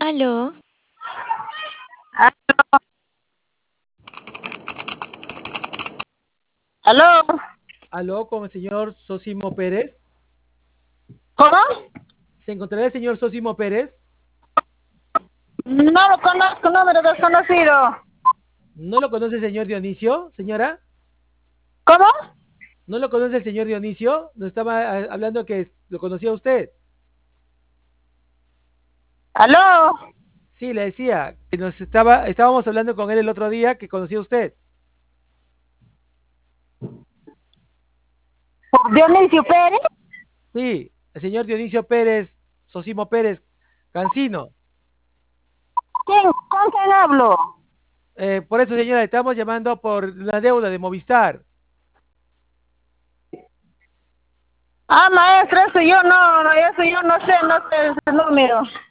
Aló, ¿Aló? Aló, con el señor Sosimo Pérez. ¿Cómo? ¿Se encontrará el señor Sosimo Pérez? No lo conozco, número desconocido. ¿No lo conoce el señor Dionisio, señora? ¿Cómo? ¿No lo conoce el señor Dionisio? Nos estaba hablando que lo conocía usted. ¿Aló? Sí, le decía que estábamos hablando con él el otro día que conocía usted. ¿Por Dionisio Pérez? Sí, el señor Dionisio Pérez, Sosimo Pérez, Cancino. ¿Con quién hablo? Por eso, señora, estamos llamando por la deuda de Movistar. Ah, maestro, eso yo no sé ese número.